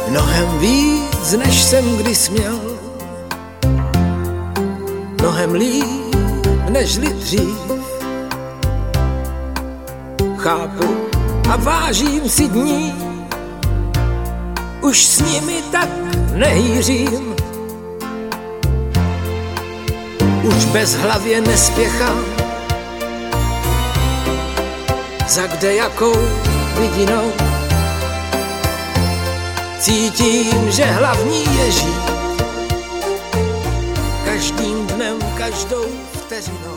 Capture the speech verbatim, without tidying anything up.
Mnohem víc, než jsem kdy směl, mnohem líp, nežli dřív. Chápu a vážím si dní, už s nimi tak nehýřím. Už bez hlavě nespěchám, za kde jakou vidinou. Cítím, že hlavní je žít každým dnem, každou vteřinou.